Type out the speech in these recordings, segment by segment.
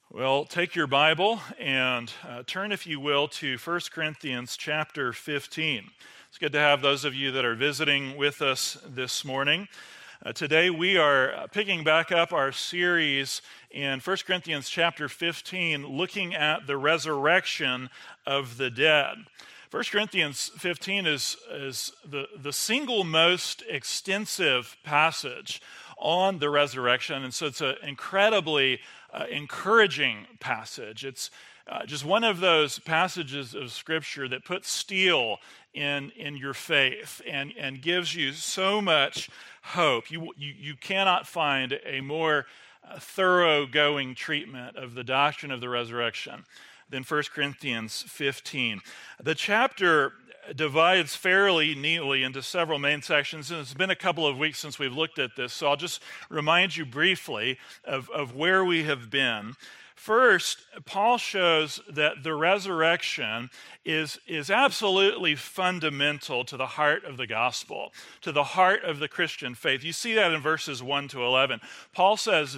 Well, take your Bible and turn, if you will, to 1 Corinthians chapter 15. It's good to have those of you that are visiting with us this morning. Today we are picking back up our series in 1 Corinthians chapter 15, looking at the resurrection of the dead. 1 Corinthians 15 is the single most extensive passage on the resurrection, and so it's an incredibly encouraging passage. It's just one of those passages of Scripture that puts steel in your faith and gives you so much hope. You cannot find a more thoroughgoing treatment of the doctrine of the resurrection than 1 Corinthians 15. The chapter divides fairly neatly into several main sections, and it's been a couple of weeks since we've looked at this, so I'll just remind you briefly of where we have been. First, Paul shows that the resurrection is absolutely fundamental to the heart of the gospel, to the heart of the Christian faith. You see that in verses 1 to 11. Paul says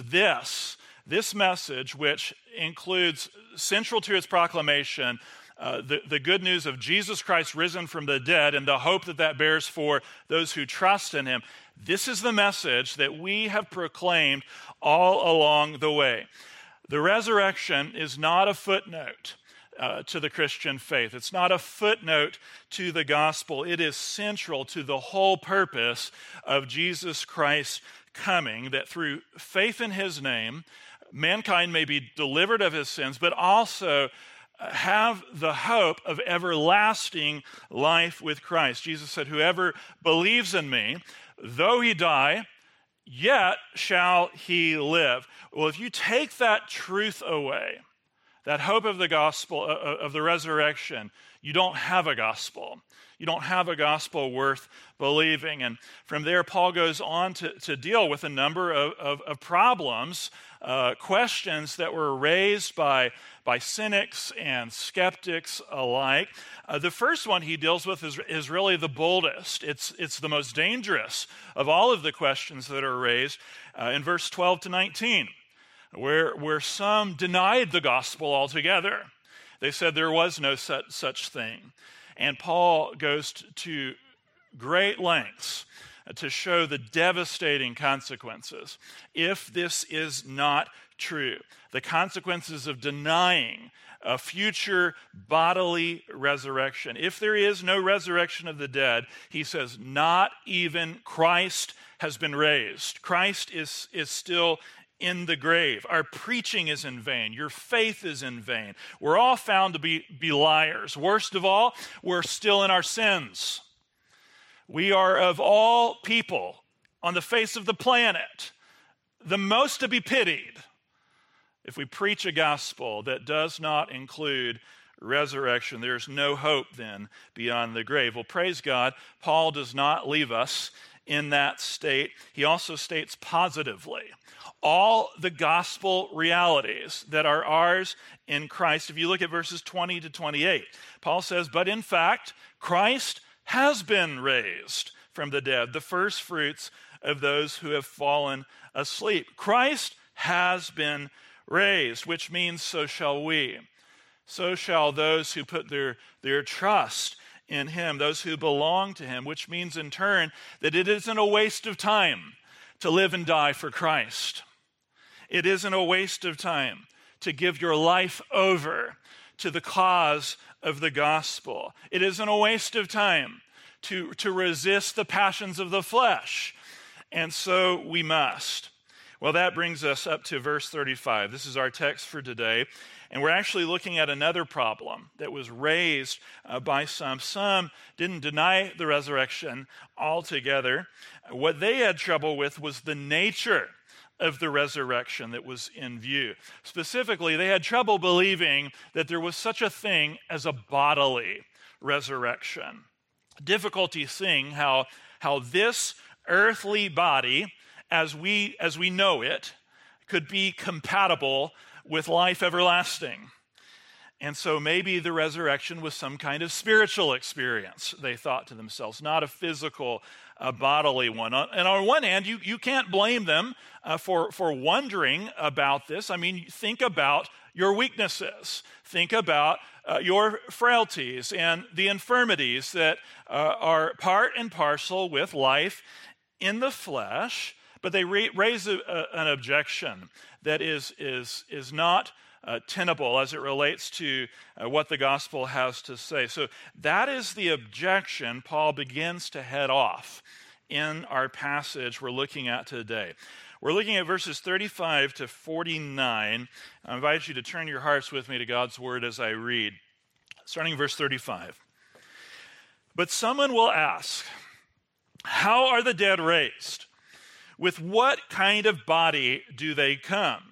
this message, which includes central to its proclamation, the good news of Jesus Christ risen from the dead and the hope that bears for those who trust in him. This is the message that we have proclaimed all along the way. The resurrection is not a footnote to the Christian faith. It's not a footnote to the gospel. It is central to the whole purpose of Jesus Christ's coming, that through faith in his name, mankind may be delivered of his sins, but also have the hope of everlasting life with Christ. Jesus said, "Whoever believes in me, though he die, yet shall he live." Well, if you take that truth away, that hope of the gospel, of the resurrection, you don't have a gospel. You don't have a gospel worth believing. And from there, Paul goes on to deal with a number of problems, questions that were raised by cynics and skeptics alike. The first one he deals with is really the boldest. It's the most dangerous of all of the questions that are raised in verse 12 to 19, where some denied the gospel altogether. They said there was no such thing. And Paul goes to great lengths to show the devastating consequences if this is not true. The consequences of denying a future bodily resurrection. If there is no resurrection of the dead, he says, not even Christ has been raised. Christ is still in the grave. Our preaching is in vain. Your faith is in vain. We're all found to be liars. Worst of all, we're still in our sins. We are, of all people on the face of the planet, the most to be pitied if we preach a gospel that does not include resurrection. There's no hope then beyond the grave. Well, praise God, Paul does not leave us in that state. He also states positively all the gospel realities that are ours in Christ. If you look at verses 20 to 28, Paul says, "But in fact, Christ has been raised from the dead, the first fruits of those who have fallen asleep." Christ has been raised, which means so shall we. So shall those who put their trust in him, those who belong to him, which means in turn that it isn't a waste of time to live and die for Christ. It isn't a waste of time to give your life over to the cause of the gospel. It isn't a waste of time to resist the passions of the flesh. And so we must. Well, that brings us up to verse 35. This is our text for today. And we're actually looking at another problem that was raised by some. Some didn't deny the resurrection altogether. What they had trouble with was the nature of the resurrection that was in view. Specifically, they had trouble believing that there was such a thing as a bodily resurrection. Difficulty seeing how this earthly body, as we know it, could be compatible with life everlasting. And so maybe the resurrection was some kind of spiritual experience, they thought to themselves, not a physical, bodily one. And on one hand, you can't blame them for wondering about this. I mean, think about your weaknesses. Think about your frailties and the infirmities that are part and parcel with life in the flesh, but they raise an objection that is not tenable as it relates to what the gospel has to say. So that is the objection Paul begins to head off in our passage we're looking at today. We're looking at verses 35 to 49. I invite you to turn your hearts with me to God's word as I read. Starting in verse 35. But someone will ask, how are the dead raised? With what kind of body do they come?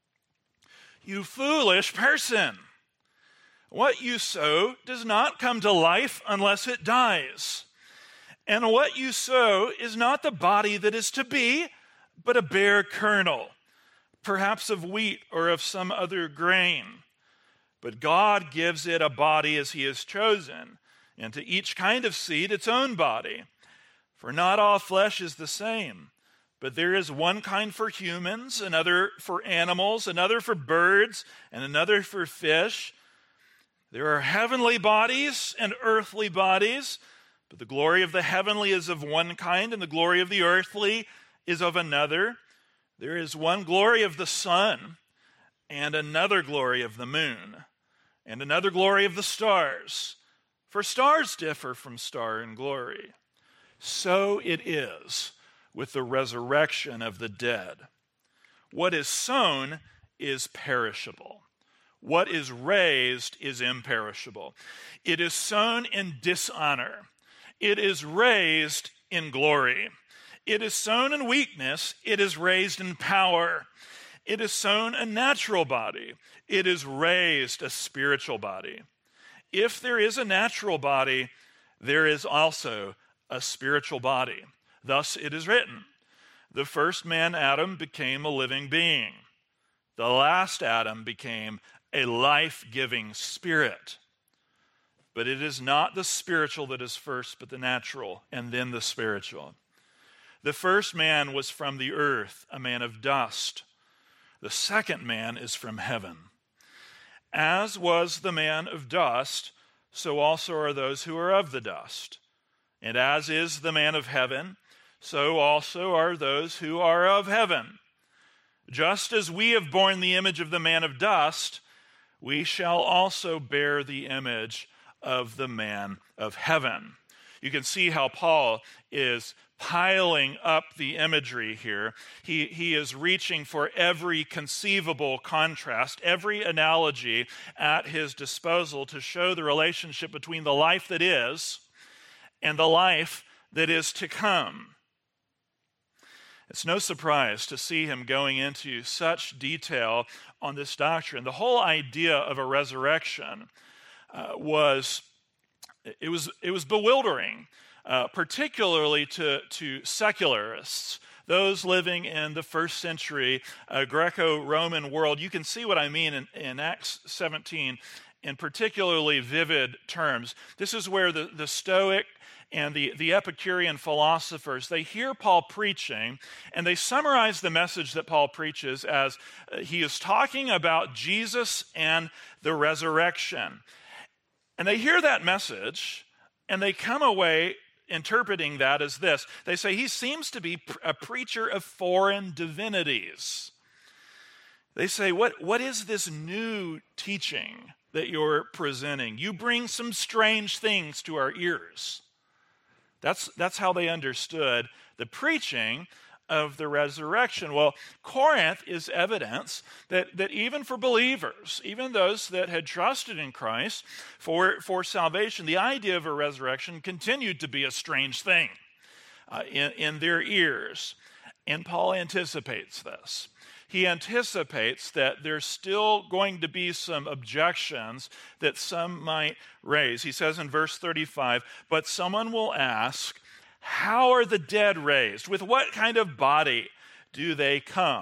You foolish person! What you sow does not come to life unless it dies. And what you sow is not the body that is to be, but a bare kernel, perhaps of wheat or of some other grain. But God gives it a body as he has chosen, and to each kind of seed its own body. For not all flesh is the same, but there is one kind for humans, another for animals, another for birds, and another for fish. There are heavenly bodies and earthly bodies, but the glory of the heavenly is of one kind, and the glory of the earthly is of another. There is one glory of the sun, and another glory of the moon, and another glory of the stars. For stars differ from star in glory. So it is with the resurrection of the dead. What is sown is perishable. What is raised is imperishable. It is sown in dishonor. It is raised in glory. It is sown in weakness. It is raised in power. It is sown a natural body. It is raised a spiritual body. If there is a natural body, there is also a spiritual body. Thus it is written, the first man, Adam, became a living being. The last Adam became a life-giving spirit. But it is not the spiritual that is first, but the natural, and then the spiritual. The first man was from the earth, a man of dust. The second man is from heaven. As was the man of dust, so also are those who are of the dust. And as is the man of heaven, so also are those who are of heaven. Just as we have borne the image of the man of dust, we shall also bear the image of the man of heaven. You can see how Paul is piling up the imagery here. He is reaching for every conceivable contrast, every analogy at his disposal to show the relationship between the life that is and the life that is to come. It's no surprise to see him going into such detail on this doctrine. The whole idea of a resurrection was bewildering, particularly to secularists, those living in the first century Greco-Roman world. You can see what I mean in Acts 17 in particularly vivid terms. This is where the Stoic and the Epicurean philosophers, they hear Paul preaching, and they summarize the message that Paul preaches as he is talking about Jesus and the resurrection. And they hear that message, and they come away interpreting that as this. They say he seems to be a preacher of foreign divinities. They say, what is this new teaching that you're presenting? You bring some strange things to our ears. That's how they understood the preaching of the resurrection. Well, Corinth is evidence that even for believers, even those that had trusted in Christ for salvation, the idea of a resurrection continued to be a strange thing in their ears. And Paul anticipates this. He anticipates that there's still going to be some objections that some might raise. He says in verse 35, but someone will ask, how are the dead raised? With what kind of body do they come?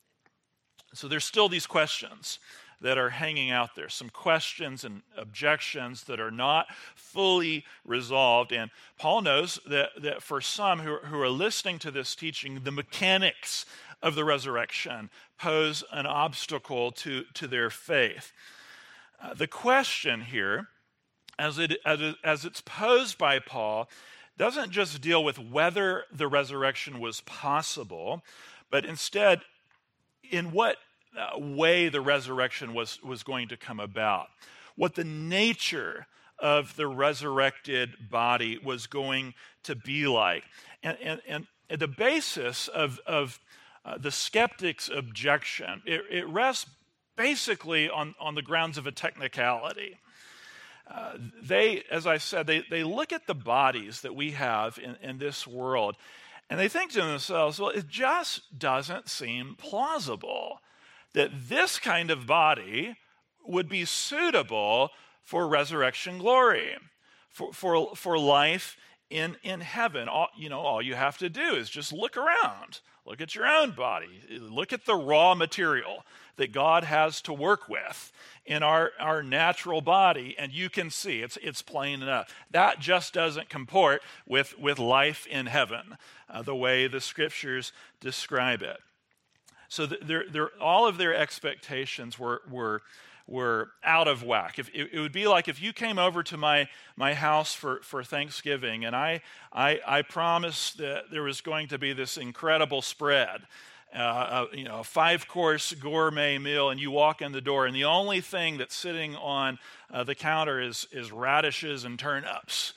So there's still these questions that are hanging out there, some questions and objections that are not fully resolved. And Paul knows that for some who are listening to this teaching, the mechanics of the resurrection pose an obstacle to their faith. The question here, as it's posed by Paul, doesn't just deal with whether the resurrection was possible, but instead in what way the resurrection was going to come about, what the nature of the resurrected body was going to be like. And the basis of the skeptic's objection, it rests basically on the grounds of a technicality. They, as I said, they look at the bodies that we have in this world, and they think to themselves, well, it just doesn't seem plausible that this kind of body would be suitable for resurrection glory, for life in heaven. All you have to do is just look around. Look at your own body. Look at the raw material that God has to work with in our natural body, and you can see it's plain enough. That just doesn't comport with life in heaven, the way the scriptures describe it. So all of their expectations were out of whack. It would be like if you came over to my house for Thanksgiving, and I promised that there was going to be this incredible spread, a 5-course gourmet meal, and you walk in the door, and the only thing that's sitting on the counter is radishes and turnips.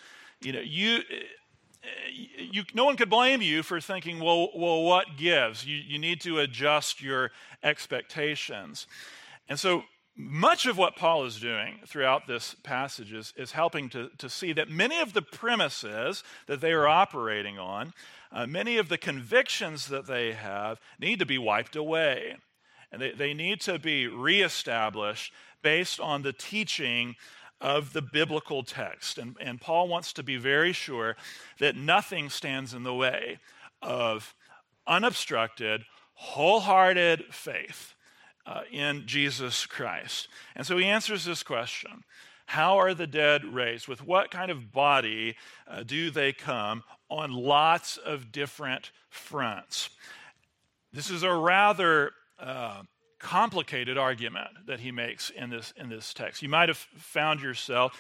No one could blame you for thinking, well, what gives? You need to adjust your expectations. And so much of what Paul is doing throughout this passage is helping to see that many of the premises that they are operating on, many of the convictions that they have, need to be wiped away. And they need to be reestablished based on the teaching of the biblical text. And Paul wants to be very sure that nothing stands in the way of unobstructed, wholehearted faith in Jesus Christ. And so he answers this question: how are the dead raised? With what kind of body do they come? On lots of different fronts. This is a rather complicated argument that he makes in this text. You might have found yourself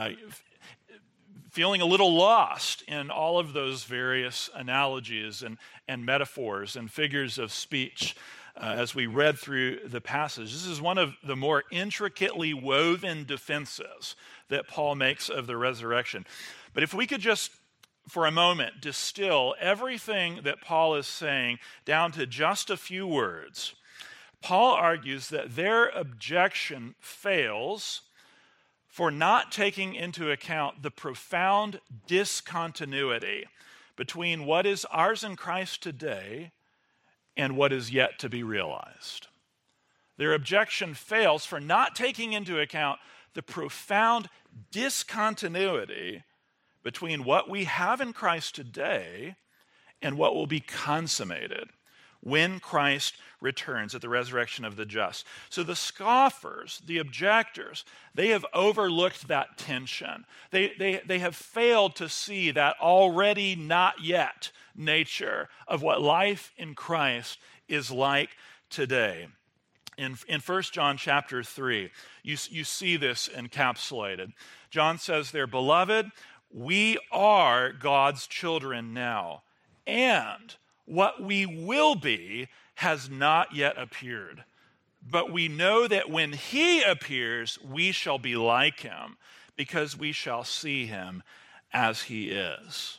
feeling a little lost in all of those various analogies and metaphors and figures of speech as we read through the passage. This is one of the more intricately woven defenses that Paul makes of the resurrection. But if we could just, for a moment, distill everything that Paul is saying down to just a few words, Paul argues that their objection fails for not taking into account the profound discontinuity between what is ours in Christ today and what is yet to be realized. Their objection fails for not taking into account the profound discontinuity between what we have in Christ today and what will be consummated when Christ returns at the resurrection of the just. So the scoffers, the objectors, they have overlooked that tension. They have failed to see that already not yet nature of what life in Christ is like today. In 1 John chapter 3, you see this encapsulated. John says there, "Beloved, we are God's children now, and what we will be has not yet appeared. But we know that when he appears, we shall be like him, because we shall see him as he is."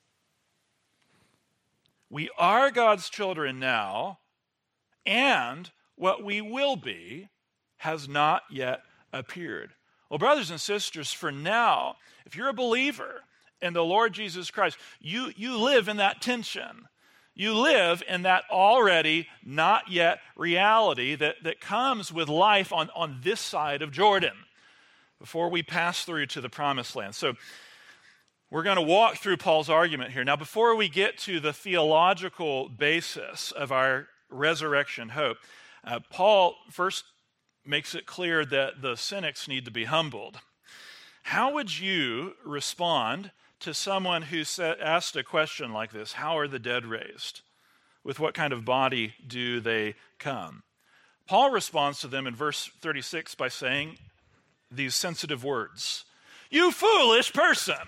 We are God's children now, and what we will be has not yet appeared. Well, brothers and sisters, for now, if you're a believer in the Lord Jesus Christ, you live in that tension. You live in that already not yet reality that comes with life on this side of Jordan before we pass through to the promised land. So we're going to walk through Paul's argument here. Now, before we get to the theological basis of our resurrection hope, Paul first makes it clear that the cynics need to be humbled. How would you respond to someone who asked a question like this: how are the dead raised? With what kind of body do they come? Paul responds to them in verse 36 by saying these sensitive words, "You foolish person."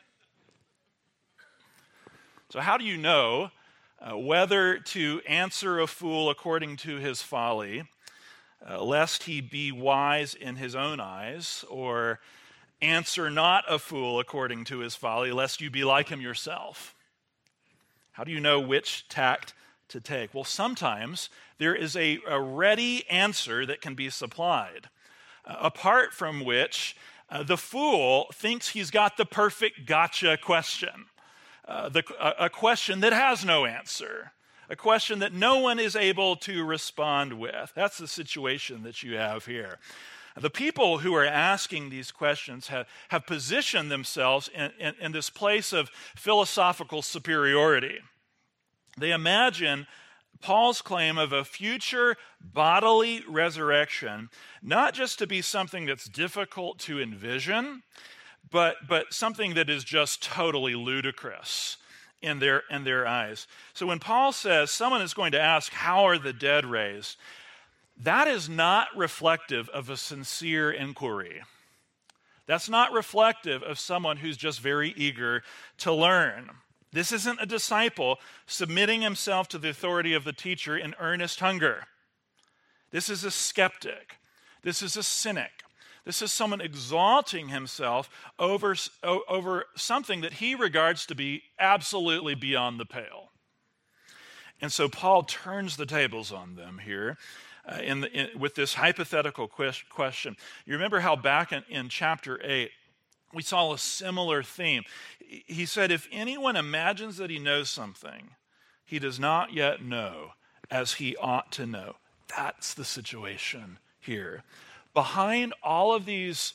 So how do you know whether to answer a fool according to his folly, lest he be wise in his own eyes, or answer not a fool according to his folly, lest you be like him yourself? How do you know which tact to take? Well, sometimes there is a ready answer that can be supplied, apart from which the fool thinks he's got the perfect gotcha question, a question that has no answer, a question that no one is able to respond with. That's the situation that you have here. The people who are asking these questions have positioned themselves in this place of philosophical superiority. They imagine Paul's claim of a future bodily resurrection not just to be something that's difficult to envision, but something that is just totally ludicrous in their eyes. So when Paul says someone is going to ask, how are the dead raised? That is not reflective of a sincere inquiry. That's not reflective of someone who's just very eager to learn. This isn't a disciple submitting himself to the authority of the teacher in earnest hunger. This is a skeptic. This is a cynic. This is someone exalting himself over something that he regards to be absolutely beyond the pale. And so Paul turns the tables on them here with this hypothetical question. You remember how back in chapter 8, we saw a similar theme. He said, if anyone imagines that he knows something, he does not yet know as he ought to know. That's the situation here. Behind all of these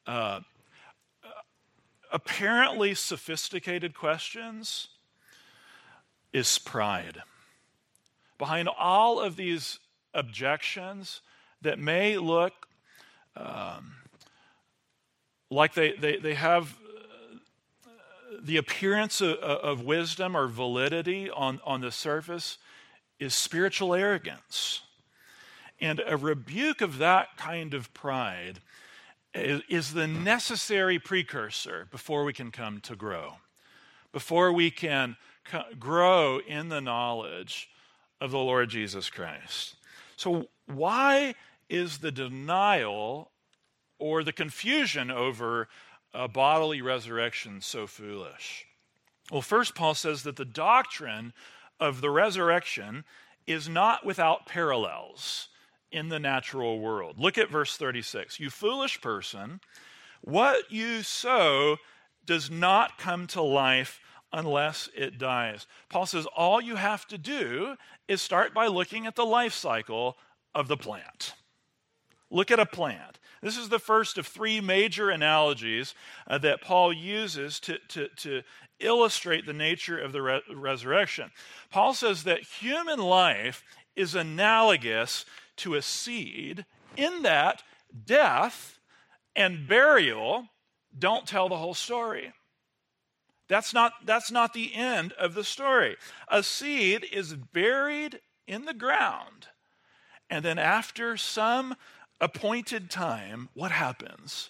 apparently sophisticated questions is pride. Behind all of these objections that may look like they have the appearance of wisdom or validity on the surface is spiritual arrogance. And a rebuke of that kind of pride is the necessary precursor before we can come to grow, before we can grow in the knowledge of the Lord Jesus Christ. So why is the denial or the confusion over a bodily resurrection so foolish? Well, first, Paul says that the doctrine of the resurrection is not without parallels in the natural world. Look at verse 36. You foolish person, what you sow does not come to life unless it dies. Paul says all you have to do is start by looking at the life cycle of the plant. Look at a plant. This is the first of three major analogies that Paul uses to illustrate the nature of the resurrection. Paul says that human life is analogous to a seed in that death and burial don't tell the whole story. That's not the end of the story. A seed is buried in the ground, and then after some appointed time, what happens?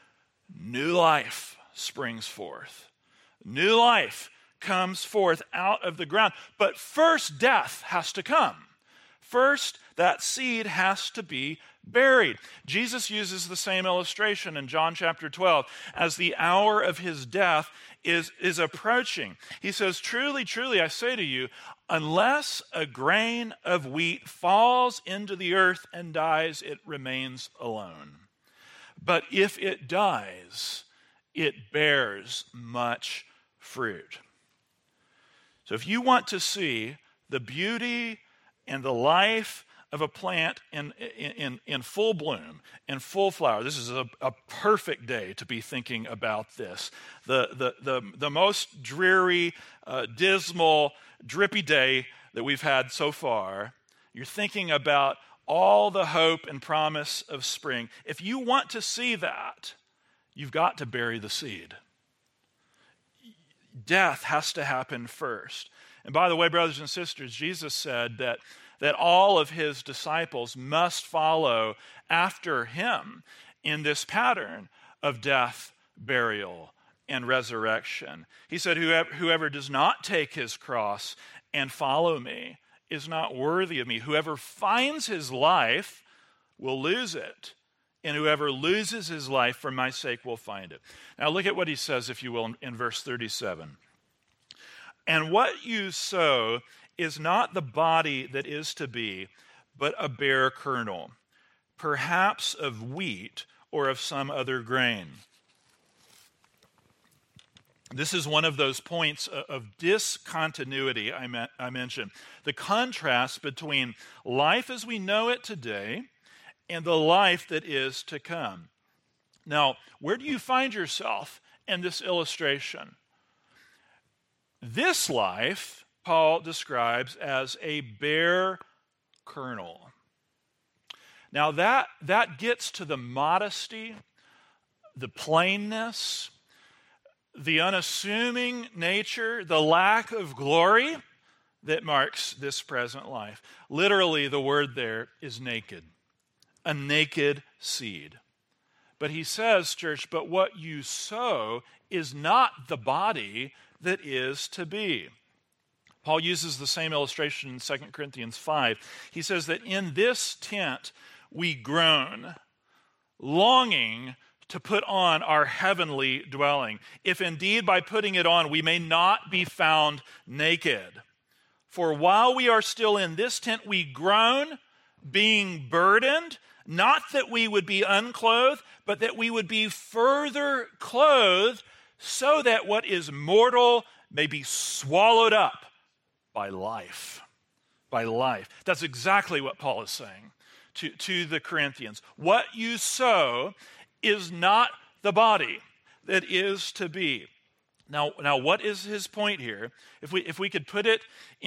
New life springs forth. New life comes forth out of the ground. But first, death has to come. First, that seed has to be buried. Jesus uses the same illustration in John chapter 12 as the hour of his death is approaching. He says, truly, truly, I say to you, unless a grain of wheat falls into the earth and dies, it remains alone. But if it dies, it bears much fruit. So if you want to see the beauty and the life of a plant in full bloom, in full flower, this is a perfect day to be thinking about this. The most dreary, dismal, drippy day that we've had so far, you're thinking about all the hope and promise of spring. If you want to see that, you've got to bury the seed. Death has to happen first. And by the way, brothers and sisters, Jesus said that all of his disciples must follow after him in this pattern of death, burial, and resurrection. He said, whoever does not take his cross and follow me is not worthy of me. Whoever finds his life will lose it, and whoever loses his life for my sake will find it. Now look at what he says, if you will, in verse 37. And what you sow is not the body that is to be, but a bare kernel, perhaps of wheat or of some other grain. This is one of those points of discontinuity I mentioned. The contrast between life as we know it today and the life that is to come. Now, where do you find yourself in this illustration? This life, Paul describes as a bare kernel. Now, that gets to the modesty, the plainness, the unassuming nature, the lack of glory that marks this present life. Literally, the word there is naked, a naked seed. But he says, church, but what you sow is not the body that is to be. Paul uses the same illustration in 2 Corinthians 5. He says that in this tent we groan, longing to put on our heavenly dwelling, if indeed by putting it on we may not be found naked. For while we are still in this tent, we groan, being burdened, not that we would be unclothed, but that we would be further clothed, so that what is mortal may be swallowed up by life. By life. That's exactly what Paul is saying to the Corinthians. What you sow is not the body that is to be. Now, what is his point here? If we could put it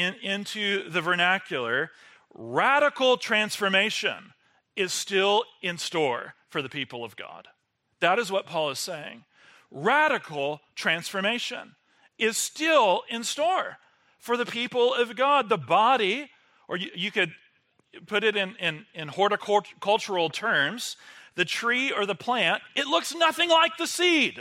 into the vernacular, radical transformation is still in store for the people of God. That is what Paul is saying. Radical transformation is still in store for the people of God. The body, or you could put it in horticultural terms, the tree or the plant, it looks nothing like the seed.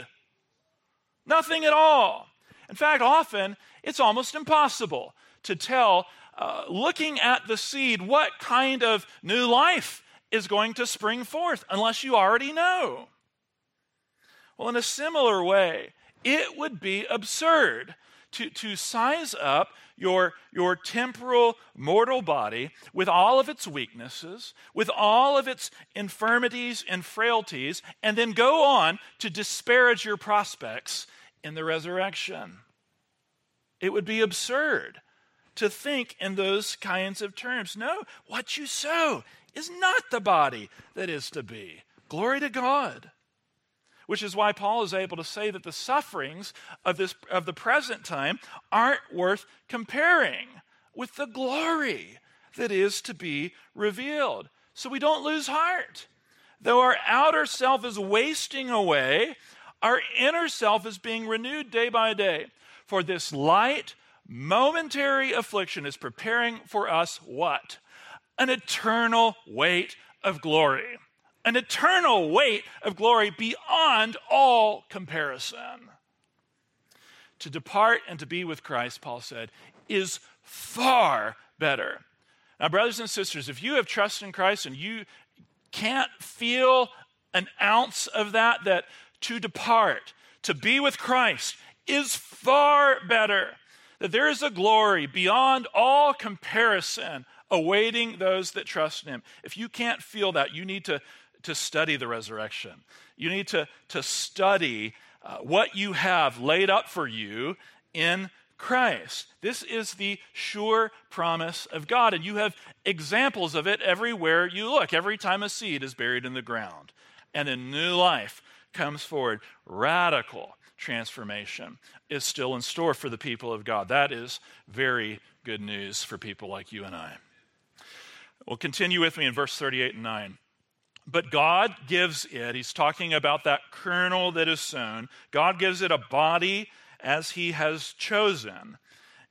Nothing at all. In fact, often it's almost impossible to tell, looking at the seed, what kind of new life is going to spring forth, unless you already know. Well, in a similar way, it would be absurd to size up your temporal mortal body with all of its weaknesses, with all of its infirmities and frailties, and then go on to disparage your prospects in the resurrection. It would be absurd to think in those kinds of terms. No, what you sow is not the body that is to be. Glory to God. Which is why Paul is able to say that the sufferings of the present time aren't worth comparing with the glory that is to be revealed. So we don't lose heart. Though our outer self is wasting away, our inner self is being renewed day by day. For this light, momentary affliction is preparing for us what? An eternal weight of glory. An eternal weight of glory beyond all comparison. To depart and to be with Christ, Paul said, is far better. Now, brothers and sisters, if you have trust in Christ and you can't feel an ounce of that to depart, to be with Christ is far better, that there is a glory beyond all comparison awaiting those that trust in him. If you can't feel that, you need to study the resurrection. You need to study what you have laid up for you in Christ. This is the sure promise of God, and you have examples of it everywhere you look. Every time a seed is buried in the ground and a new life comes forward, radical transformation is still in store for the people of God. That is very good news for people like you and I. Well, continue with me in verse 38 and 9. But God gives it, he's talking about that kernel that is sown, God gives it a body as he has chosen,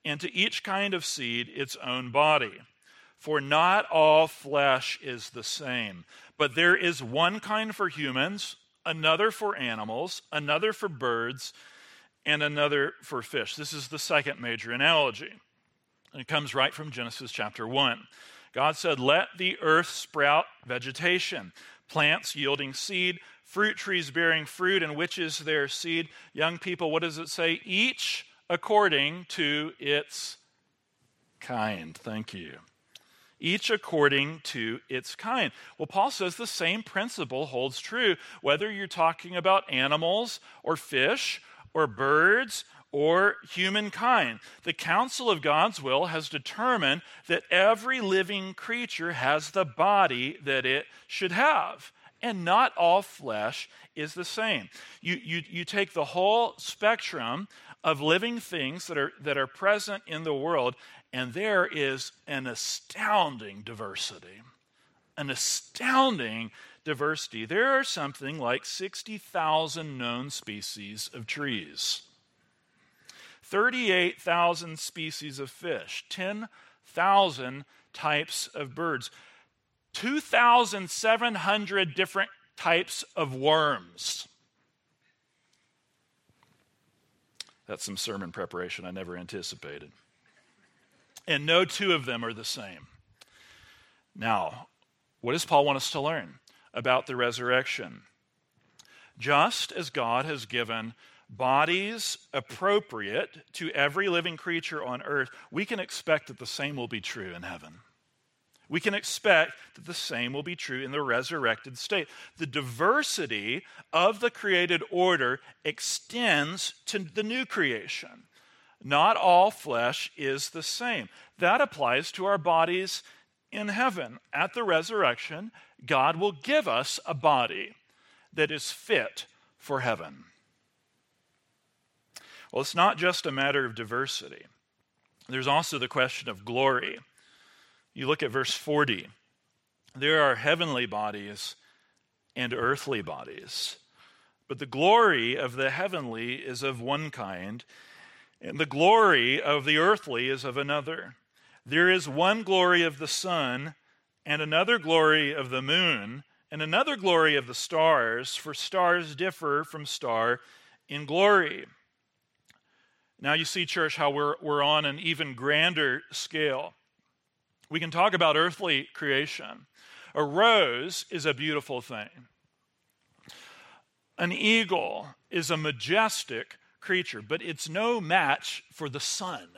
and to each kind of seed its own body. For not all flesh is the same, but there is one kind for humans, another for animals, another for birds, and another for fish. This is the second major analogy. And it comes right from Genesis chapter 1. God said, "Let the earth sprout vegetation, plants yielding seed, fruit trees bearing fruit, in which is their seed." Young people, what does it say? Each according to its kind. Thank you. Each according to its kind. Well, Paul says the same principle holds true, whether you're talking about animals or fish or birds or humankind. The counsel of God's will has determined that every living creature has the body that it should have. And not all flesh is the same. You take the whole spectrum of living things that are present in the world, and there is an astounding diversity. An astounding diversity. There are something like 60,000 known species of trees, 38,000 species of fish, 10,000 types of birds, 2,700 different types of worms. That's some sermon preparation I never anticipated. And no two of them are the same. Now, what does Paul want us to learn about the resurrection? Just as God has given bodies appropriate to every living creature on earth, we can expect that the same will be true in heaven. We can expect that the same will be true in the resurrected state. The diversity of the created order extends to the new creation. Not all flesh is the same. That applies to our bodies in heaven. At the resurrection, God will give us a body that is fit for heaven. Well, it's not just a matter of diversity. There's also the question of glory. You look at verse 40. There are heavenly bodies and earthly bodies. But the glory of the heavenly is of one kind, and the glory of the earthly is of another. There is one glory of the sun, and another glory of the moon, and another glory of the stars, for stars differ from star in glory. Now you see, church, how we're on an even grander scale. We can talk about earthly creation. A rose is a beautiful thing. An eagle is a majestic creature, but it's no match for the sun.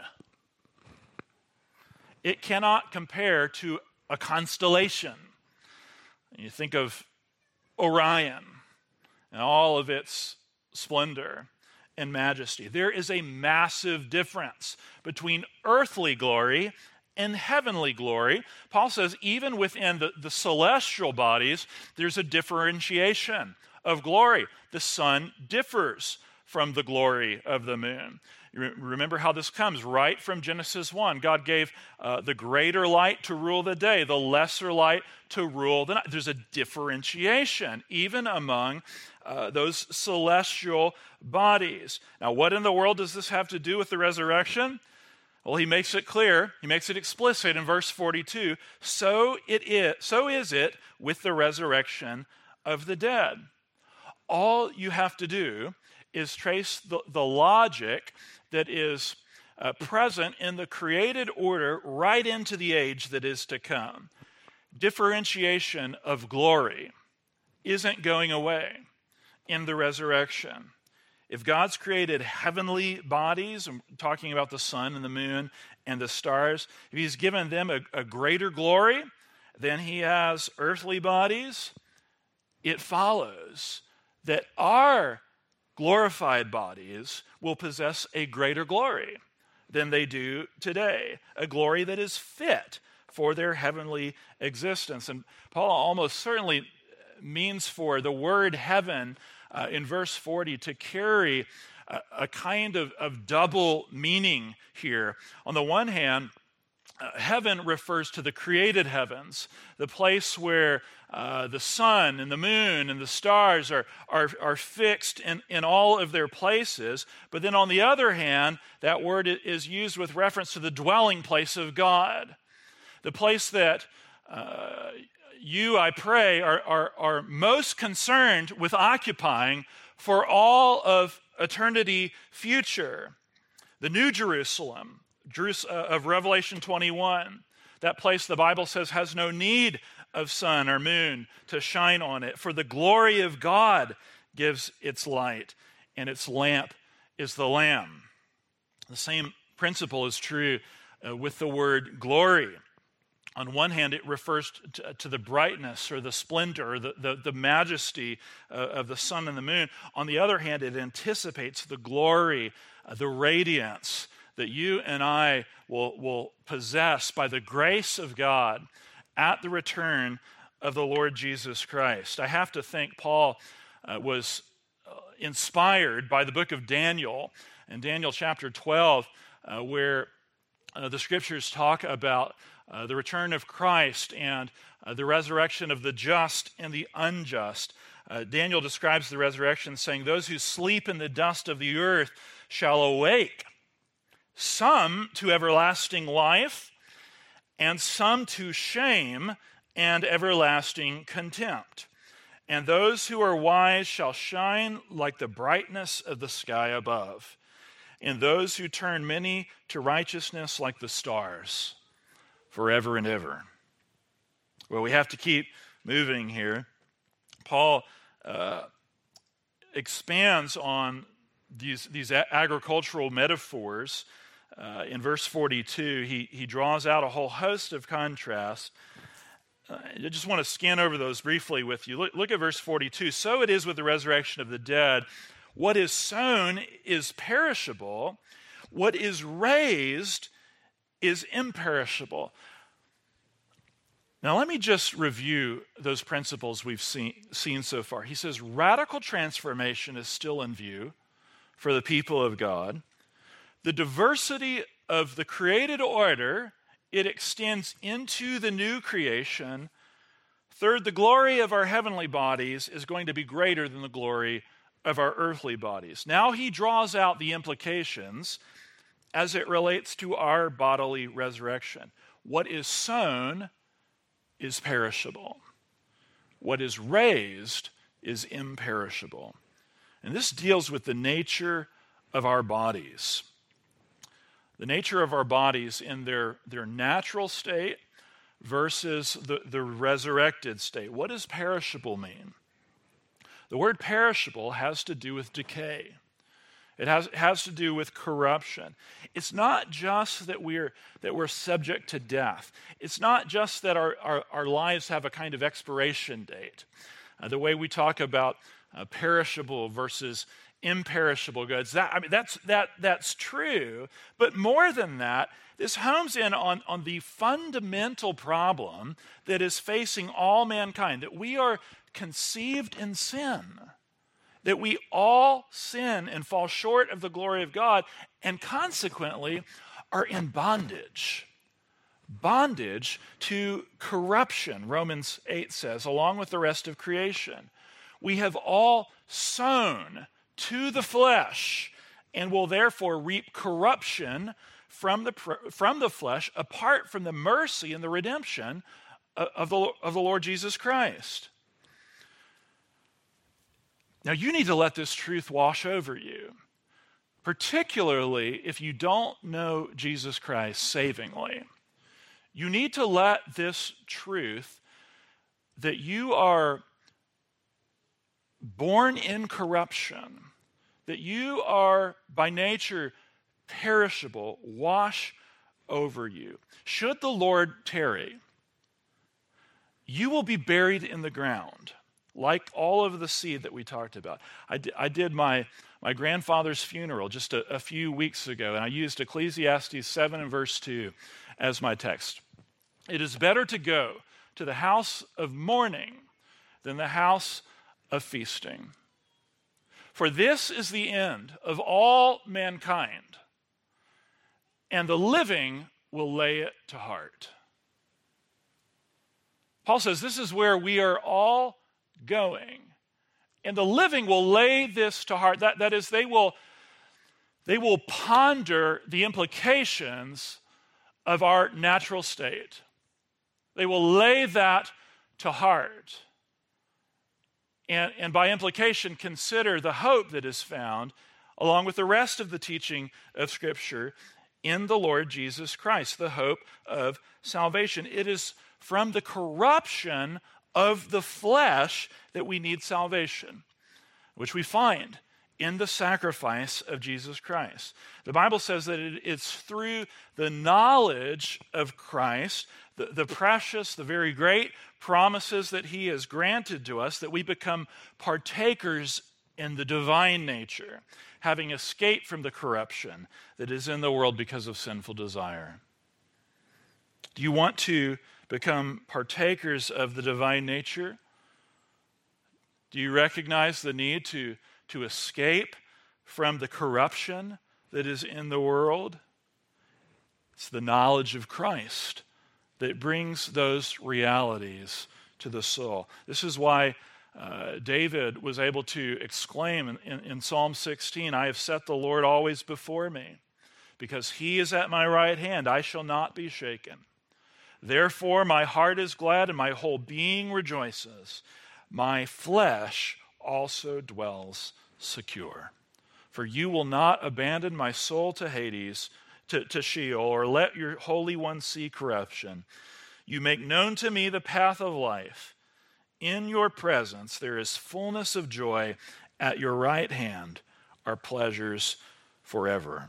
It cannot compare to a constellation. You think of Orion and all of its splendor and majesty. There is a massive difference between earthly glory and heavenly glory. Paul says even within the celestial bodies, there's a differentiation of glory. The sun differs from the glory of the moon. You remember how this comes right from Genesis 1. God gave the greater light to rule the day, the lesser light to rule the night. There's a differentiation even among those celestial bodies. Now, what in the world does this have to do with the resurrection? Well, he makes it clear, he makes it explicit in verse 42. So is it with the resurrection of the dead. All you have to do is trace the logic that is present in the created order right into the age that is to come. Differentiation of glory isn't going away in the resurrection. If God's created heavenly bodies, I'm talking about the sun and the moon and the stars, if he's given them a greater glory than he has earthly bodies, it follows that our glorified bodies will possess a greater glory than they do today, a glory that is fit for their heavenly existence. And Paul almost certainly means for the word heaven in verse 40 to carry a kind of double meaning here. On the one hand, heaven refers to the created heavens, the place where the sun and the moon and the stars are fixed in all of their places. But then on the other hand, that word is used with reference to the dwelling place of God, the place that I pray, are most concerned with occupying for all of eternity future. The New Jerusalem of Revelation 21, that place the Bible says has no need of sun or moon to shine on it, for the glory of God gives its light, and its lamp is the Lamb. The same principle is true with the word glory. On one hand, it refers to the brightness or the splendor, or the majesty of the sun and the moon. On the other hand, it anticipates the glory, the radiance that you and I will possess by the grace of God at the return of the Lord Jesus Christ. I have to think Paul was inspired by the book of Daniel, in Daniel chapter 12, where the scriptures talk about the return of Christ and the resurrection of the just and the unjust. Daniel describes the resurrection saying, "Those who sleep in the dust of the earth shall awake, some to everlasting life, and some to shame and everlasting contempt. And those who are wise shall shine like the brightness of the sky above, and those who turn many to righteousness like the stars, forever and ever." Well, we have to keep moving here. Paul expands on these agricultural metaphors. In verse 42, he draws out a whole host of contrasts. I just want to scan over those briefly with you. Look at verse 42. "So it is with the resurrection of the dead. What is sown is perishable. What is raised is imperishable." Now, let me just review those principles we've seen so far. He says radical transformation is still in view for the people of God. The diversity of the created order, it extends into the new creation. Third, the glory of our heavenly bodies is going to be greater than the glory of our earthly bodies. Now he draws out the implications as it relates to our bodily resurrection. What is sown is perishable. What is raised is imperishable. And this deals with the nature of our bodies. The nature of our bodies in their natural state versus the resurrected state. What does perishable mean? The word perishable has to do with decay. It has to do with corruption. It's not just that we're subject to death. It's not just that our lives have a kind of expiration date. The way we talk about perishable versus imperishable goods, that's true. But more than that, this homes in on the fundamental problem that is facing all mankind, that we are conceived in sin, that we all sin and fall short of the glory of God, and consequently are in bondage. Bondage to corruption, Romans 8 says, along with the rest of creation. We have all sown to the flesh and will therefore reap corruption from the flesh apart from the mercy and the redemption of the Lord Jesus Christ. Now, you need to let this truth wash over you, particularly if you don't know Jesus Christ savingly. You need to let this truth that you are born in corruption, that you are by nature perishable, wash over you. Should the Lord tarry, you will be buried in the ground, like all of the seed that we talked about. I did my grandfather's funeral just a few weeks ago, and I used Ecclesiastes 7 and verse 2 as my text. It is better to go to the house of mourning than the house of feasting. For this is the end of all mankind, and the living will lay it to heart. Paul says this is where we are all going. And the living will lay this to heart. That is, they will ponder the implications of our natural state. They will lay that to heart. And by implication, consider the hope that is found, along with the rest of the teaching of Scripture, in the Lord Jesus Christ, the hope of salvation. It is from the corruption of the flesh that we need salvation, which we find in the sacrifice of Jesus Christ. The Bible says that it's through the knowledge of Christ, the precious, the very great promises that he has granted to us, that we become partakers in the divine nature, having escaped from the corruption that is in the world because of sinful desire. Do you want to become partakers of the divine nature? Do you recognize the need to escape from the corruption that is in the world? It's the knowledge of Christ that brings those realities to the soul. This is why David was able to exclaim in Psalm 16, I have set the Lord always before me. Because he is at my right hand, I shall not be shaken. Therefore my heart is glad and my whole being rejoices. My flesh also dwells secure. For you will not abandon my soul to Hades, to Sheol, or let your Holy One see corruption. You make known to me the path of life. In your presence there is fullness of joy. At your right hand are pleasures forever.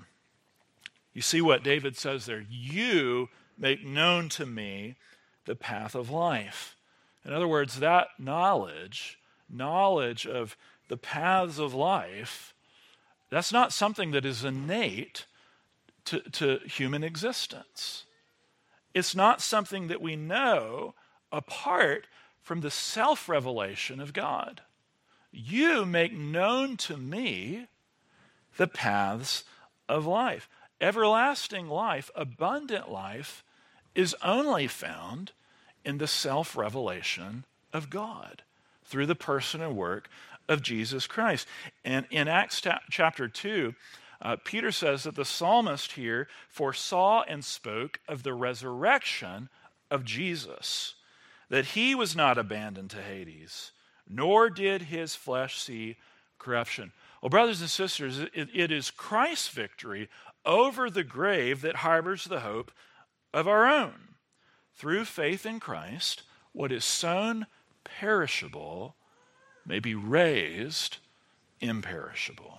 You see what David says there. You make known to me the path of life. In other words, that knowledge of the paths of life, that's not something that is innate to human existence. It's not something that we know apart from the self-revelation of God. You make known to me the paths of life. Everlasting life, abundant life, is only found in the self-revelation of God through the person and work of Jesus Christ. And in Acts chapter 2, Peter says that the psalmist here foresaw and spoke of the resurrection of Jesus, that he was not abandoned to Hades, nor did his flesh see corruption. Well, brothers and sisters, it is Christ's victory over the grave that harbors the hope of our own. Through faith in Christ, what is sown perishable may be raised imperishable.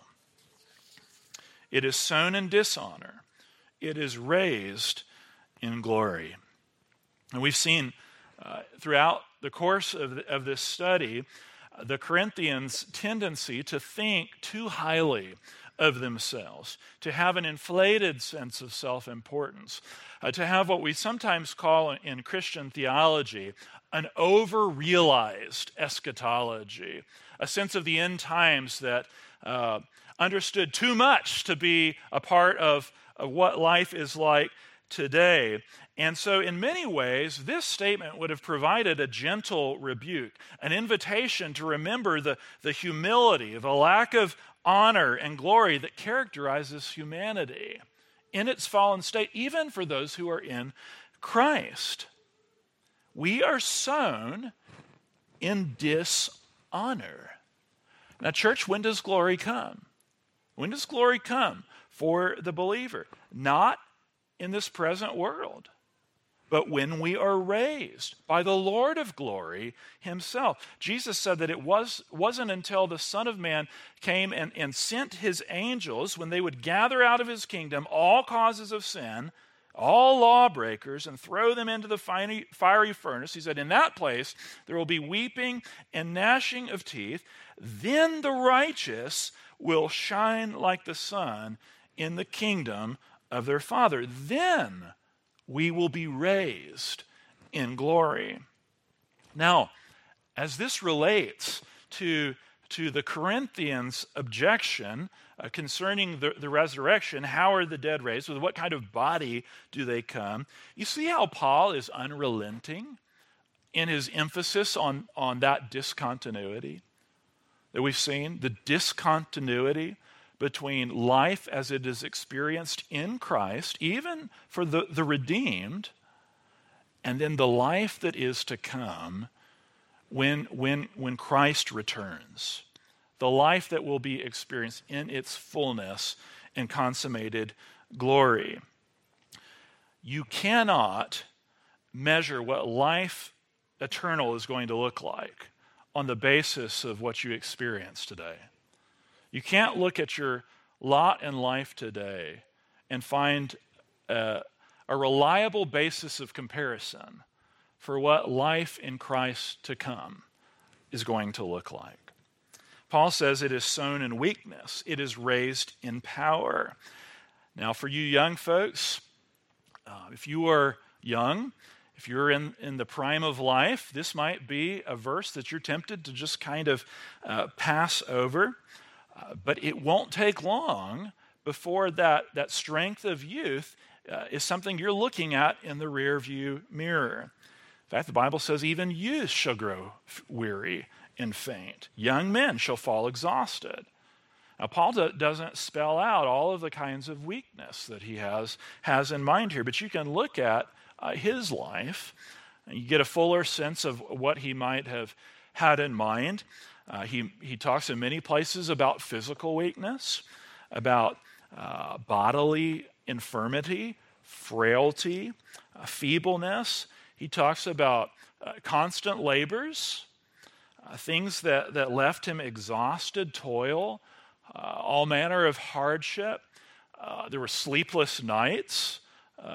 It is sown in dishonor. It is raised in glory. And we've seen throughout the course of this study the Corinthians' tendency to think too highly of themselves, to have an inflated sense of self-importance, to have what we sometimes call in Christian theology an over-realized eschatology, a sense of the end times that understood too much to be a part of what life is like today. And so in many ways, this statement would have provided a gentle rebuke, an invitation to remember the humility, the lack of honor and glory that characterizes humanity in its fallen state, even for those who are in Christ. We are sown in dishonor. Now, church, when does glory come? When does glory come for the believer? Not in this present world, but when we are raised by the Lord of glory himself. Jesus said that it wasn't until the Son of Man came and sent his angels, when they would gather out of his kingdom all causes of sin, all lawbreakers, and throw them into the fiery furnace. He said, in that place there will be weeping and gnashing of teeth. Then the righteous will shine like the sun in the kingdom of their Father. Then we will be raised in glory. Now, as this relates to to the Corinthians' objection concerning the resurrection. How are the dead raised? With what kind of body do they come? You see how Paul is unrelenting in his emphasis on that discontinuity that we've seen, the discontinuity between life as it is experienced in Christ, even for the redeemed, and then the life that is to come when Christ returns, the life that will be experienced in its fullness and consummated glory. You cannot measure what life eternal is going to look like on the basis of what you experience today. You can't look at your lot in life today and find a reliable basis of comparison for what life in Christ to come is going to look like. Paul says it is sown in weakness, it is raised in power. Now, for you young folks, if you are young, if you're in the prime of life, this might be a verse that you're tempted to just kind of pass over. But it won't take long before that strength of youth is something you're looking at in the rearview mirror. In fact, the Bible says even youth shall grow weary and faint. Young men shall fall exhausted. Now, Paul doesn't spell out all of the kinds of weakness that he has in mind here, but you can look at his life and you get a fuller sense of what he might have had in mind. He talks in many places about physical weakness, about bodily infirmity, frailty, feebleness. He talks about constant labors, things that left him exhausted, toil, all manner of hardship. There were sleepless nights,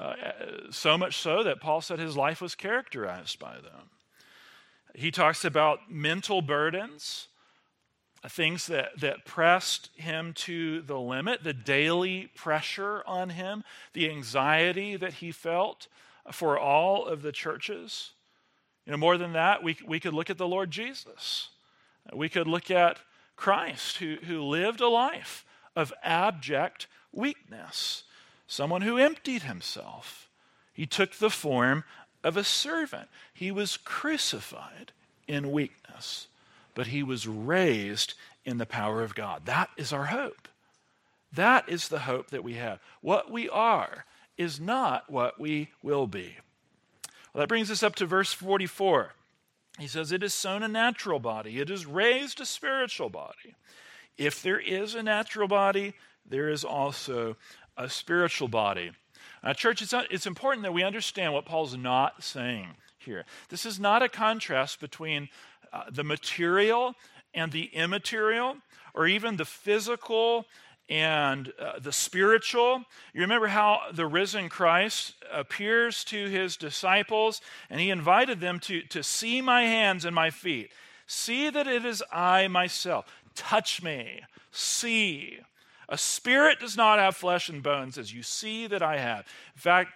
so much so that Paul said his life was characterized by them. He talks about mental burdens, things that pressed him to the limit, the daily pressure on him, the anxiety that he felt for all of the churches. More than that, we could look at the Lord Jesus. We could look at Christ, who lived a life of abject weakness, someone who emptied himself. He took the form of a servant. He was crucified in weakness, but he was raised in the power of God. That is our hope. That is the hope that we have. What we are is not what we will be. Well, that brings us up to verse 44. He says, it is sown a natural body. It is raised a spiritual body. If there is a natural body, there is also a spiritual body. Church, it's important that we understand what Paul's not saying here. This is not a contrast between the material and the immaterial, or even the physical and the spiritual. You remember how the risen Christ appears to his disciples, and he invited them to see my hands and my feet. See that it is I myself. Touch me. See. A spirit does not have flesh and bones, as you see that I have. In fact,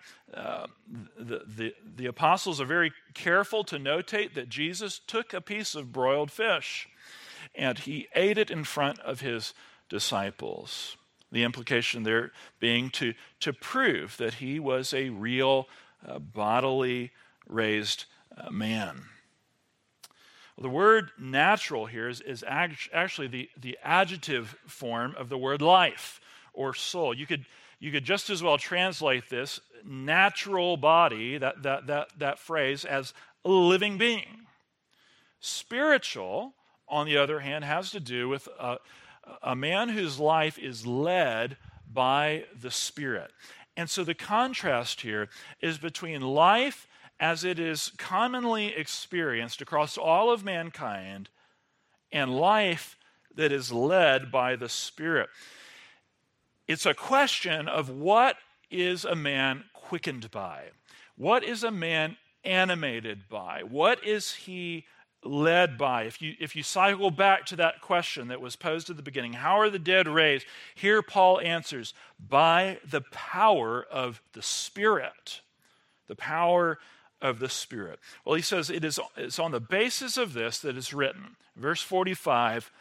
the apostles are very careful to notate that Jesus took a piece of broiled fish and he ate it in front of his disciples. The implication there being to prove that he was a real bodily raised man. The word natural here is actually the adjective form of the word life or soul. You could just as well translate this natural body, that phrase, as a living being. Spiritual, on the other hand, has to do with a man whose life is led by the Spirit. And so the contrast here is between life as it is commonly experienced across all of mankind and life that is led by the Spirit. It's a question of what is a man quickened by? What is a man animated by? What is he led by? If you cycle back to that question that was posed at the beginning, how are the dead raised? Here Paul answers, by the power of the Spirit. The power of the Spirit. Well, he says it's on the basis of this that it's written. Verse 45,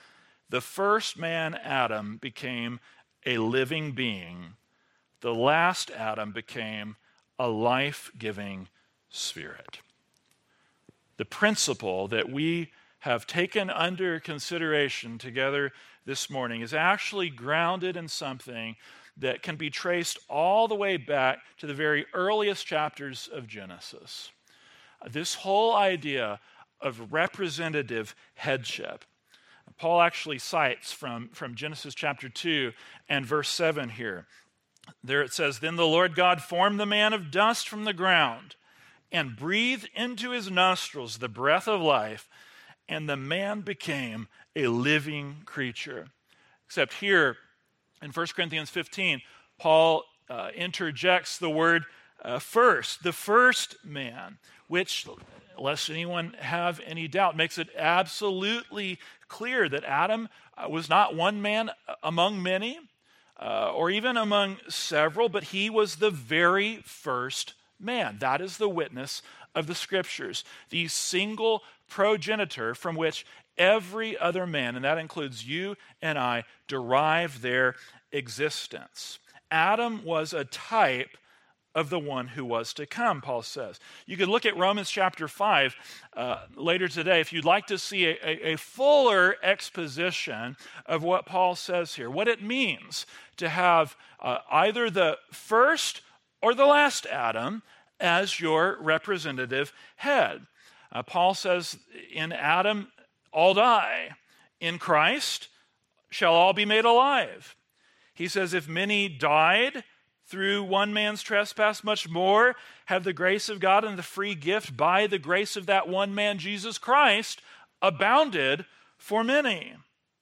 The first man, Adam, became a living being. The last Adam became a life-giving spirit. The principle that we have taken under consideration together this morning is actually grounded in something that can be traced all the way back to the very earliest chapters of Genesis. This whole idea of representative headship. Paul actually cites from Genesis chapter 2 and verse 7 here. There it says, "Then the Lord God formed the man of dust from the ground and breathed into his nostrils the breath of life, and the man became a living creature." Except here in 1 Corinthians 15, Paul interjects the word first, the first man, which, lest anyone have any doubt, makes it absolutely clear that Adam was not one man among many, or even among several, but he was the very first man. That is the witness of the Scriptures, the single progenitor from which every other man, and that includes you and I, derive their existence. Adam was a type of the one who was to come, Paul says. You could look at Romans chapter 5 later today if you'd like to see a fuller exposition of what Paul says here, what it means to have either the first or the last Adam as your representative head. Paul says, in Adam all die, in Christ shall all be made alive. He says, if many died through one man's trespass, much more have the grace of God and the free gift by the grace of that one man, Jesus Christ, abounded for many.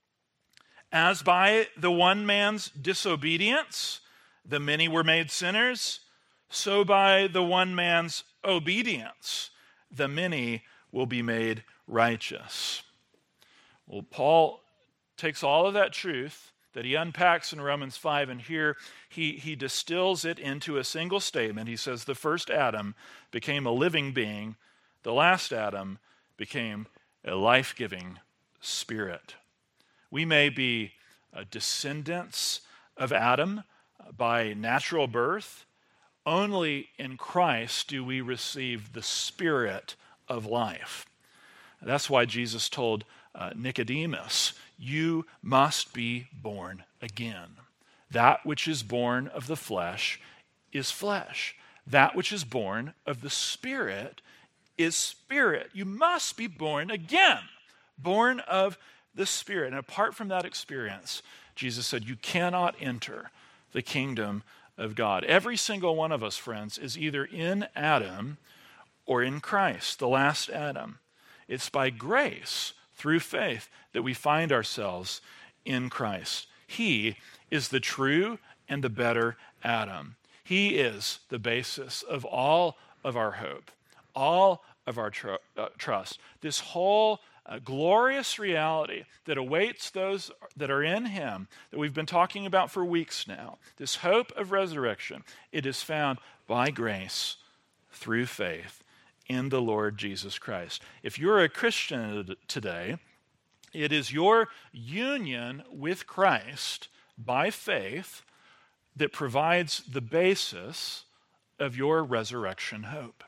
As by the one man's disobedience, the many were made sinners, so by the one man's obedience, the many will be made righteous. Well, Paul takes all of that truth that he unpacks in Romans 5, and here he distills it into a single statement. He says the first Adam became a living being, the last Adam became a life-giving spirit. We may be descendants of Adam by natural birth. Only in Christ do we receive the spirit of life. That's why Jesus told Nicodemus, you must be born again. That which is born of the flesh is flesh. That which is born of the Spirit is spirit. You must be born again, born of the Spirit. And apart from that experience, Jesus said, you cannot enter the kingdom of God. Every single one of us, friends, is either in Adam or in Christ, the last Adam. It's by grace, through faith, that we find ourselves in Christ. He is the true and the better Adam. He is the basis of all of our hope, all of our trust. This whole glorious reality that awaits those that are in him, that we've been talking about for weeks now, this hope of resurrection, it is found by grace through faith in the Lord Jesus Christ. If you're a Christian today, it is your union with Christ by faith that provides the basis of your resurrection hope.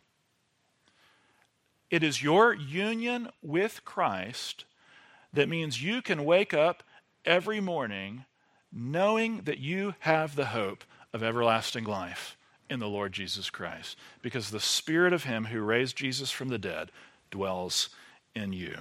It is your union with Christ that means you can wake up every morning knowing that you have the hope of everlasting life in the Lord Jesus Christ, because the Spirit of him who raised Jesus from the dead dwells in you.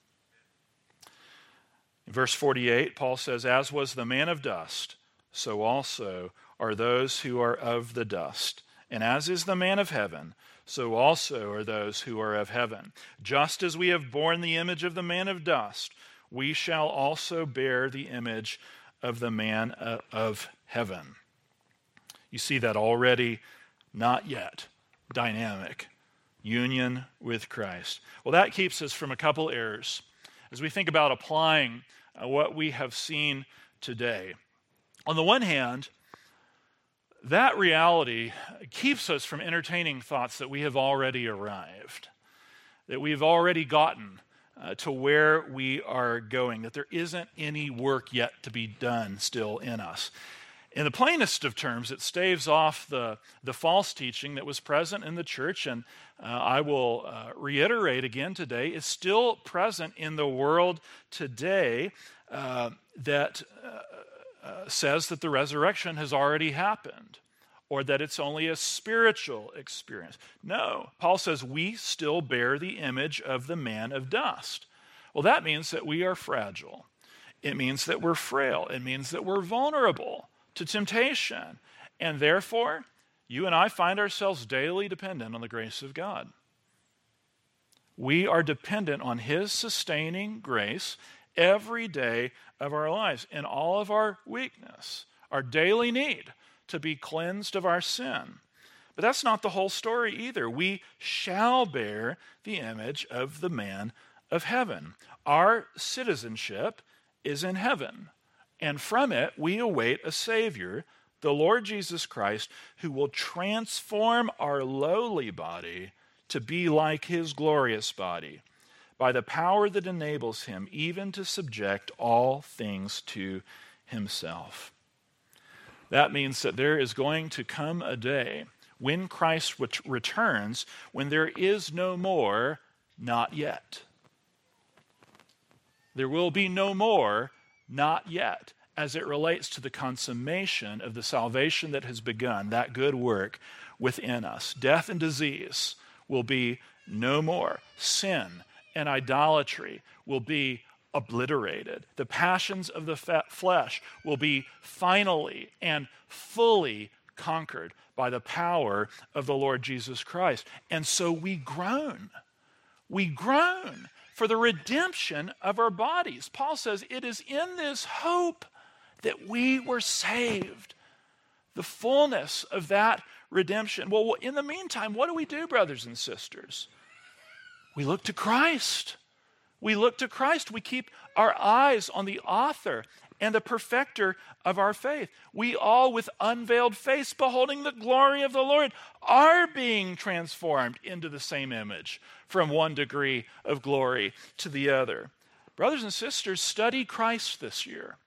In verse 48, Paul says, as was the man of dust, so also are those who are of the dust. And as is the man of heaven, so also are those who are of heaven. Just as we have borne the image of the man of dust, we shall also bear the image of the man of heaven. You see that already, not yet, dynamic union with Christ. Well, that keeps us from a couple errors as we think about applying what we have seen today. On the one hand, that reality keeps us from entertaining thoughts that we have already arrived, that we've already gotten to where we are going, that there isn't any work yet to be done still in us. In the plainest of terms, it staves off the false teaching that was present in the church, and I will reiterate again today, is still present in the world today that says that the resurrection has already happened, or that it's only a spiritual experience. No, Paul says we still bear the image of the man of dust. Well, that means that we are fragile. It means that we're frail. It means that we're vulnerable to temptation. And therefore, you and I find ourselves daily dependent on the grace of God. We are dependent on His sustaining grace every day of our lives in all of our weakness, our daily need to be cleansed of our sin. But that's not the whole story either. We shall bear the image of the man of heaven. Our citizenship is in heaven, and from it we await a Savior, the Lord Jesus Christ, who will transform our lowly body to be like His glorious body by the power that enables Him even to subject all things to Himself. That means that there is going to come a day when Christ returns, when there is no more, not yet. There will be no more, not yet, as it relates to the consummation of the salvation that has begun, that good work within us. Death and disease will be no more. Sin and idolatry will be obliterated. The passions of the flesh will be finally and fully conquered by the power of the Lord Jesus Christ. And so we groan. We groan for the redemption of our bodies. Paul says it is in this hope that we were saved. The fullness of that redemption. Well, in the meantime, what do, brothers and sisters? We look to Christ. We look to Christ. We keep our eyes on the author and the perfecter of our faith. We all, with unveiled face, beholding the glory of the Lord, are being transformed into the same image from one degree of glory to the other. Brothers and sisters, study Christ this year.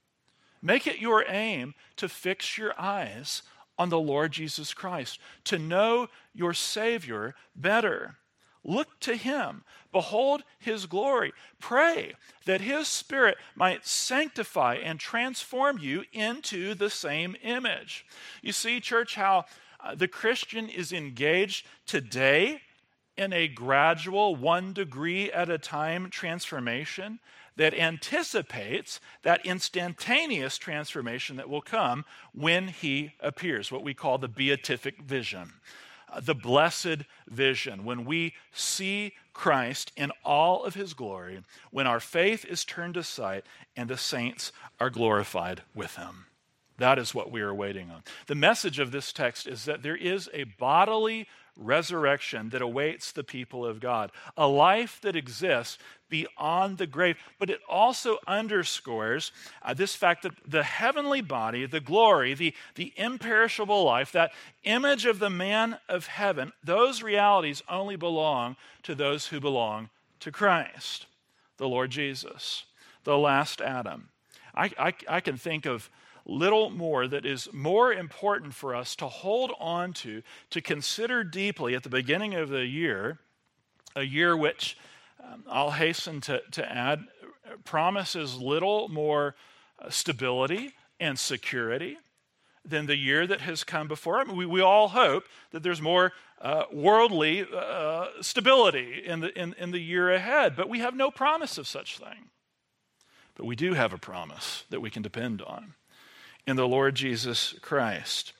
Make it your aim to fix your eyes on the Lord Jesus Christ, to know your Savior better. Look to Him. Behold His glory. Pray that His Spirit might sanctify and transform you into the same image. You see, church, how the Christian is engaged today in a gradual, 1 degree at a time transformation that anticipates that instantaneous transformation that will come when He appears, what we call the beatific vision. The blessed vision, when we see Christ in all of His glory, when our faith is turned to sight and the saints are glorified with Him. That is what we are waiting on. The message of this text is that there is a bodily resurrection that awaits the people of God, a life that exists beyond the grave. But it also underscores this fact that the heavenly body, the glory, the imperishable life, that image of the man of heaven, those realities only belong to those who belong to Christ, the Lord Jesus, the last Adam. I can think of little more that is more important for us to hold on to consider deeply at the beginning of the year, a year which I'll hasten to add promises little more stability and security than the year that has come before. I mean, we all hope that there's more worldly stability in the year ahead, but we have no promise of such thing. But we do have a promise that we can depend on in the Lord Jesus Christ.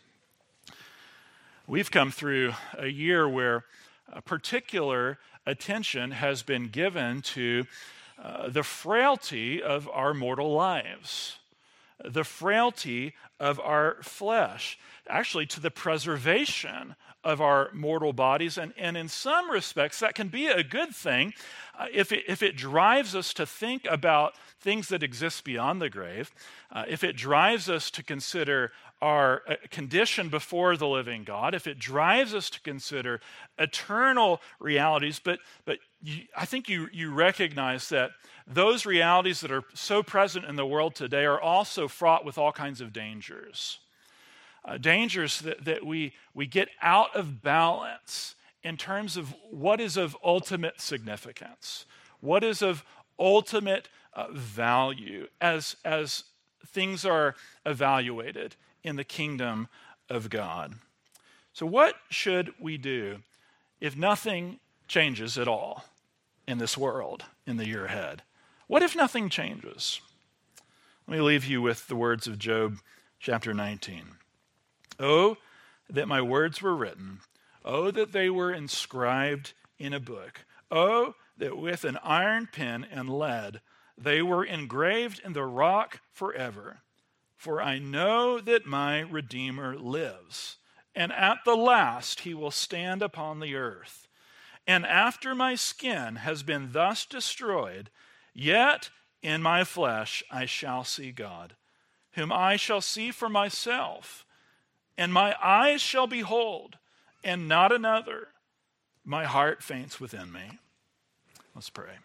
We've come through a year where a particular attention has been given to the frailty of our mortal lives, the frailty of our flesh, actually to the preservation of our mortal bodies. And in some respects, that can be a good thing if it drives us to think about things that exist beyond the grave, if it drives us to consider our condition before the living God, if it drives us to consider eternal realities, but I think you recognize that those realities that are so present in the world today are also fraught with all kinds of dangers. Dangers that we get out of balance in terms of what is of ultimate significance, what is of ultimate value as things are evaluated in the kingdom of God. So what should we do if nothing changes at all in this world in the year ahead? What if nothing changes? Let me leave you with the words of Job chapter 19. Oh, that my words were written. Oh, that they were inscribed in a book. Oh, that with an iron pen and lead they were engraved in the rock forever. For I know that my Redeemer lives, and at the last he will stand upon the earth. And after my skin has been thus destroyed, yet in my flesh I shall see God, whom I shall see for myself, and my eyes shall behold, and not another. My heart faints within me. Let's pray.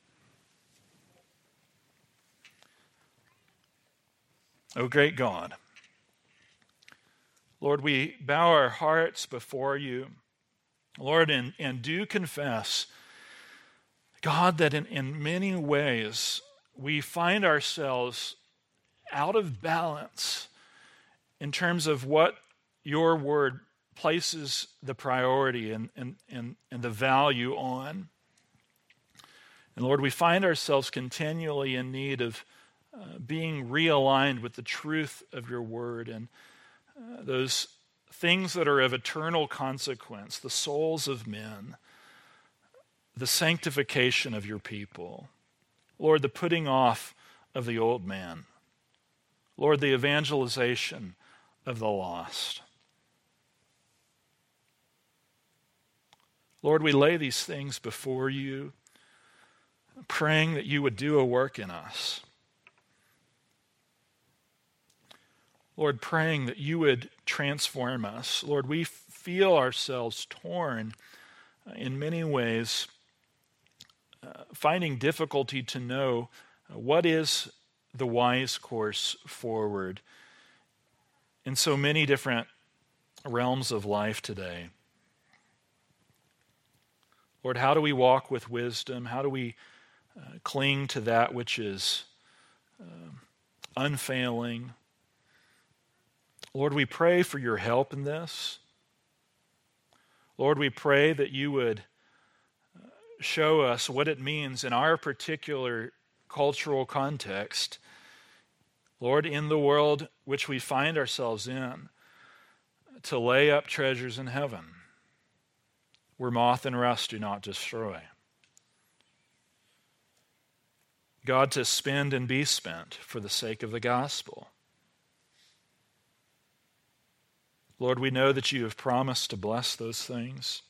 O great God, Lord, we bow our hearts before you, Lord, and do confess, God, that in many ways we find ourselves out of balance in terms of what your word places the priority and the value on. And Lord, we find ourselves continually in need of being realigned with the truth of your word and those things that are of eternal consequence, the souls of men, the sanctification of your people. Lord, the putting off of the old man. Lord, the evangelization of the lost. Lord, we lay these things before you, praying that you would do a work in us. Lord, praying that you would transform us. Lord, we feel ourselves torn in many ways, finding difficulty to know what is the wise course forward in so many different realms of life today. Lord, how do we walk with wisdom? How do we cling to that which is unfailing? Lord, we pray for your help in this. Lord, we pray that you would show us what it means in our particular cultural context, Lord, in the world which we find ourselves in, to lay up treasures in heaven, where moth and rust do not destroy. God, to spend and be spent for the sake of the gospel. Lord, we know that you have promised to bless those things.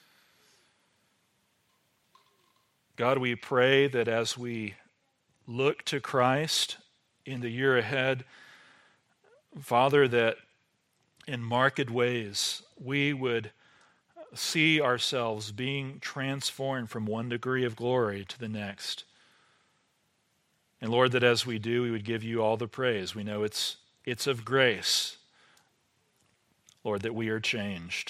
God, we pray that as we look to Christ in the year ahead, Father, that in marked ways we would see ourselves being transformed from one degree of glory to the next. And Lord, that as we do, we would give you all the praise. We know it's of grace, Lord, that we are changed.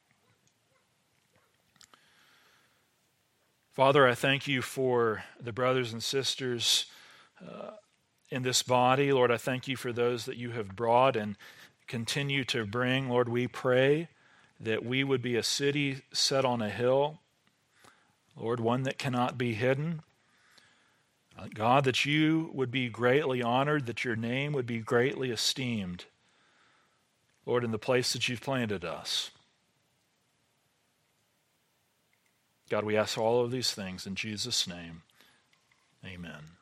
Father, I thank you for the brothers and sisters in this body. Lord, I thank you for those that you have brought and continue to bring. Lord, we pray that we would be a city set on a hill, Lord, one that cannot be hidden. God, that you would be greatly honored, that your name would be greatly esteemed, Lord, in the place that you've planted us. God, we ask all of these things in Jesus' name. Amen.